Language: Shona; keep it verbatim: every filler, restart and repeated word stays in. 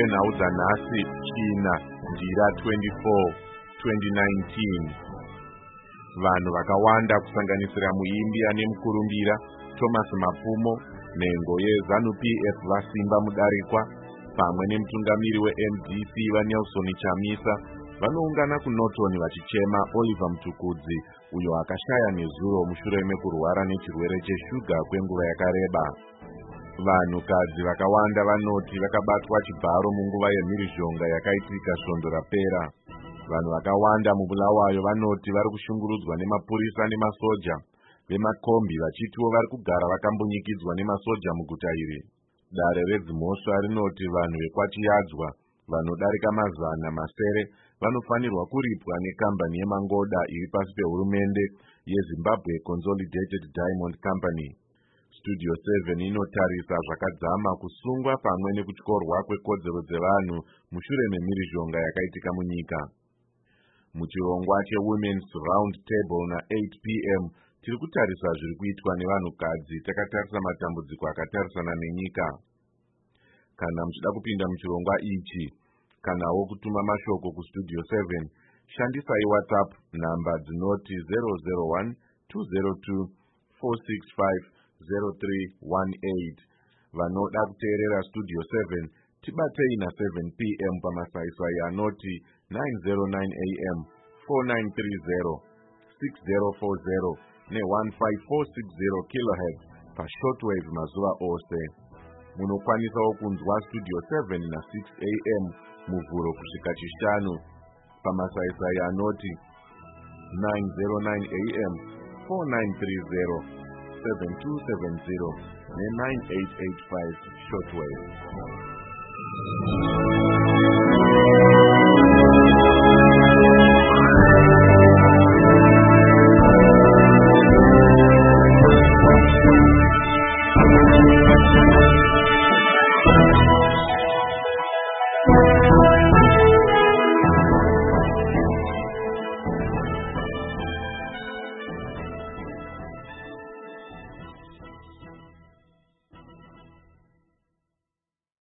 yenhau dzanhasi china ndira twenty-four twenty nineteen. Vanhu vakawanda kusanganisira muimbi ane mukurumbira Thomas Mapumo, nhengo yeZANU-P F vasimba mudarikwa pamwe nemutungamiri we-M D C vaNelson Chamisa vanoungana kuNorton vachichema Oliver Mtukudzi uyo akashaya nezuro mushure mekurwara nechirwere cheshuga kwenguva yakareba. Vanhukadzi vakawanda vanoti vakabatwa chibharo munguva yemhirizhonga yakaitika svondo rapera. Vanhu vakawanda mubulawayo vanoti vari kushungurudzwa nemapurisa nemasoja vemakombi vachitiwo vari kugara vakambunyikidzwa nemasoja muguta iri. Dare redzimhosva rinoti vanhu vekwachiyadzwa vanodarika mazana masere vanofanirwa kuripwa nekambani yemangoda iri pasi pehurumende yeZimbabwe Consolidated Diamond Company. Studio seven inotarisa zvakadzama kusungwa pamwe nekutyorwa kwekodzero dzevanhu mushure memhirizhonga yakaitika munyika. Muchirongwa cheWomen's Round Table na-eight p m tiri kutarisa zviri kuitwa nevanhukadzi takatarisa matambudziko akatarisana nenyika. Kana muchida kupinda muchirongwa ichi kanawo kutuma mashoko kustudio seven, shandisai WhatsApp namba dzinoti zero zero one two zero two four six five zero three one eight. Vanoda kuteerera Studio seven tibatei na seven p m pamasaisai anoti nine zero nine a m four nine three zero six zero four zero ne one five four six zero kilohertz pashortwave mazuva ose. Munokwanisawo kunzwa Studio seven na six a m muvhuro kusvika chishanu pamasaisai anoti nine zero nine a m four nine three zero seven two seven zero ne nine eight eight five shortwave.